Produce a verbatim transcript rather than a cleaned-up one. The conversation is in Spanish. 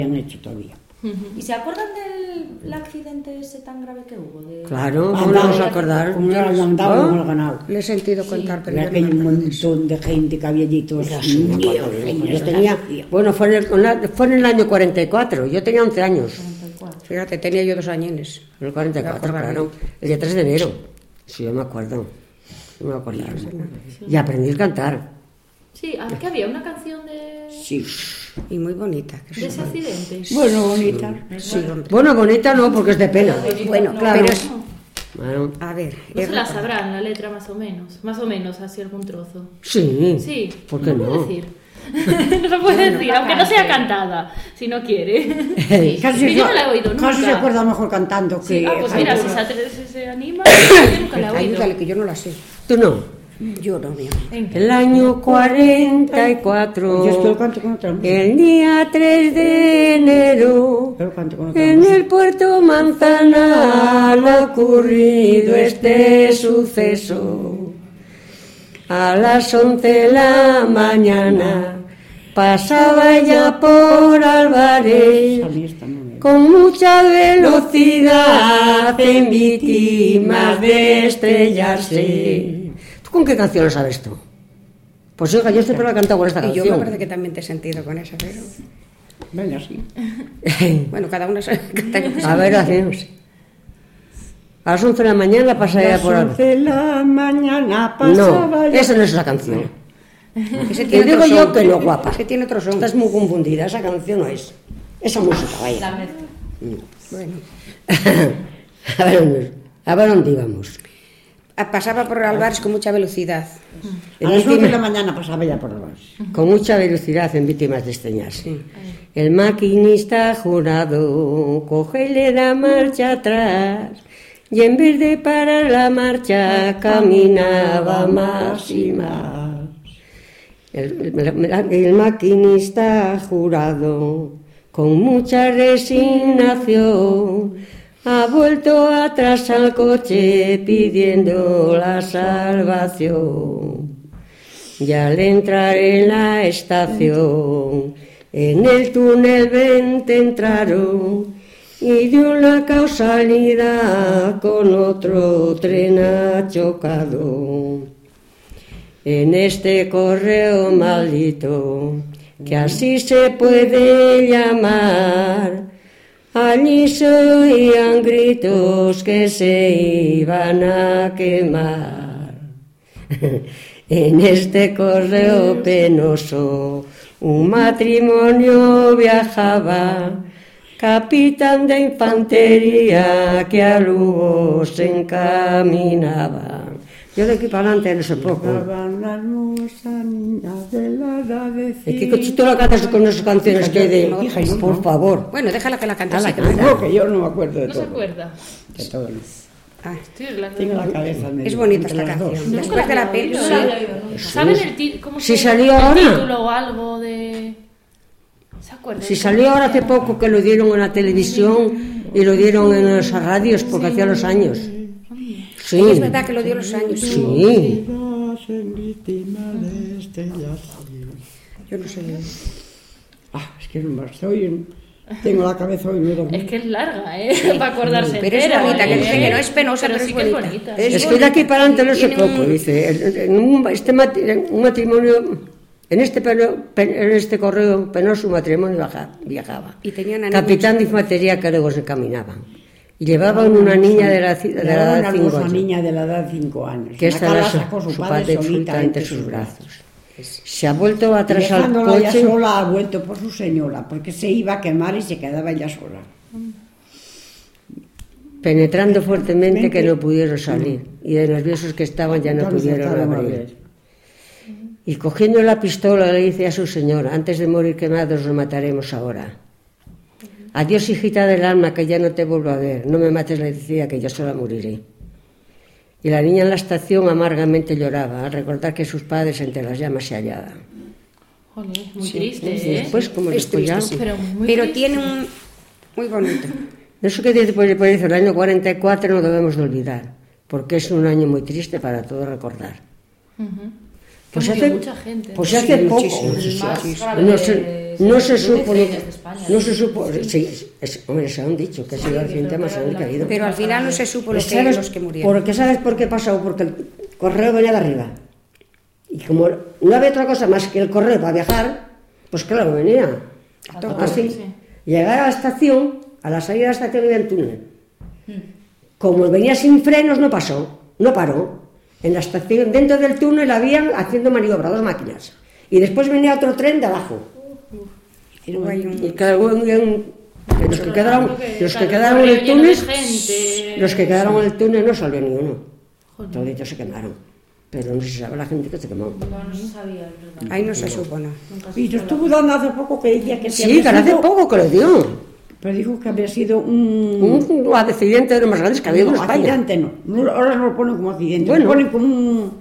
han hecho todavía. Uh-huh. ¿Y se acuerdan del accidente ese tan grave que hubo? De... Claro, ¿cómo no nos acordar? Como no lo andaba con el ganado. Le he sentido contar, sí, pero era aquel un montón de gente que había allí todos. Sí, yo tenía, bueno, fue en, el, fue en el año cuarenta y cuatro, yo tenía once años. cuarenta y cuatro. Fíjate, tenía yo dos añines. En el cuarenta y cuatro, claro. El día tres de enero. Sí, yo me acuerdo. Yo me acuerdo. Sí. Y aprendí a cantar. Sí, ¿qué había? ¿Una canción de...? Sí. Y muy bonita. ¿De ese accidente? Bueno, bonita. Sí. Bueno, bonita no, porque es de pena. Bueno, claro. Pero es... Bueno, a ver. No se la sabrán, la letra más o menos. Más o menos, así algún trozo. Sí. Sí. ¿Por qué no? No decir. No se puede bueno, decir, aunque no sea cantada, si no quiere. Sí. Casi yo no la he oído nunca. Casi se acuerda mejor cantando que... Sí, ah, pues mira, si se, si se anima, yo nunca la he oído. Ayúdale, que yo no la sé. ¿Tú no? Yo no, mi amor. El año cuarenta y cuatro, yo lo canto con otra música. El día tres de enero, yo lo canto con otra en música. el puerto Manzanal ha ocurrido este suceso. A las once de la mañana pasaba ya por Álvarez con mucha velocidad en víctimas de estrellarse. ¿Con qué canción lo sabes tú? Pues oiga, yo siempre la he cantado con esta canción. Y yo me parece que también te he sentido con esa, pero... Venga, sí. Bueno, cada uno se... A ver, hacemos. A las once de la mañana pasaba ya por... A las once de la mañana pasaba No, ya... esa no es la canción. Ese Te digo yo son. Que no, guapa. Ese tiene otro son. Estás muy confundida, esa canción no es. Esa música, vaya. La mezcla. Bueno. a, ver, a ver dónde íbamos. Pasaba por Álvarez con mucha velocidad. A las once de la mañana pasaba ya por Álvarez. Con mucha velocidad en víctimas de estrellarse. Sí. El maquinista jurado coge y le da marcha atrás. Y en vez de parar la marcha, caminaba más y más. El, el, el maquinista jurado, con mucha resignación, ha vuelto atrás al coche pidiendo la salvación. Y al entrar en la estación, en el túnel veinte entraron y de una causalidad con otro tren ha chocado. En este correo maldito, que así se puede llamar, allí se oían gritos que se iban a quemar. En este correo penoso un matrimonio viajaba, capitán de infantería que a Lugo se encaminaba. Yo de aquí para adelante no sé poco. Es que Cochito la cantas con esas canciones que de... No, hija, no, por favor. Bueno, déjala que la cante. La que no, que yo no me acuerdo de ¿No todo. se acuerda? De todo. Ah, tengo la cabeza medio. Es bonita esta canción. Nunca Después de la peli. No la había oído nunca. ¿Saben el ti- cómo si se salió el ahora. título o algo de...? ¿Se acuerdan? Si salió ahora hace poco que lo dieron en la televisión y lo dieron en las radios porque hacía los años. Sí. Es verdad que lo dio los años. Sí. Yo no sé. Ah, es que no estoy en... Tengo la cabeza hoy muy dormida. Es que es larga, ¿eh? Para acordarse Pero es entera, bonita, ¿eh? que, que no es penosa, pero, pero, sí es, que bonita. es bonita. Es, es que de aquí para adelante no sé poco, dice. En un, este matri- un matrimonio, en este, peno, en este correo penoso un matrimonio viaja, viajaba. Y tenían capitán de infantería que luego se caminaban. Y llevaban una niña de la, de la edad de cinco años. niña de la edad de cinco años. Que esta era su, su padre solita entre sus brazos. Se ha vuelto atrás al coche. Ella sola ha vuelto por su señora, porque se iba a quemar y se quedaba ella sola. Penetrando fuertemente que no pudieron salir. Y de nerviosos que estaban ya no pudieron abrir. Y cogiendo la pistola le dice a su señora: antes de morir quemados nos mataremos ahora. Adiós, hijita del alma, que ya no te vuelvo a ver. No me mates, le decía, que yo sola moriré. Y la niña en la estación amargamente lloraba al recordar que sus padres entre las llamas se hallaban. Joder, muy sí, triste, sí, ¿eh? Después, como es después triste, ya... sí. Pero, muy pero triste. Tiene un... Muy bonito. Eso que dice, por eso, el año cuarenta y cuatro no debemos de olvidar, porque es un año muy triste para todos recordar. Uh-huh. Pues que hace, mucha gente. Pues ¿no? hace Sí, poco, muchísimo, El más muchísimo. grave no sé, de no se supo, trenes de España, no ¿no? se supo, sí, es, es- hombre, se han dicho que ha sido el accidente más grande que ha habido. Pero al final no se supo lo que, ¿Sabes los que murieron. por qué? ¿Sabes por qué pasó? Porque el correo venía de arriba. Y como no había otra cosa más que el correo para viajar, pues claro, venía. Así, sí. llegar a la estación, a la salida de la estación había un túnel. Como venía sin frenos, no pasó, no paró. En la estación, dentro del túnel, habían haciendo maniobra, dos máquinas. Y después venía otro tren de abajo. Hubo ahí un- Y cada uno, un- los que quedaron, los que Claro, quedaron en el correo lleno túnel, de gente. los que quedaron en el túnel no salió ni uno. Toditos se quemaron. Pero no se sabe la gente que se quemó. No, no se sabía, es verdad. Ahí no se supo, ¿no? Nunca se Y te supo. estuvo dando hace poco que decía que Sí, había que hace sido- poco que lo dio. Pero dijo que había sido un... Un accidente de los más grandes que ha habido en no, España. accidente no. No, ahora lo ponen como accidente, Bueno. lo ponen como un...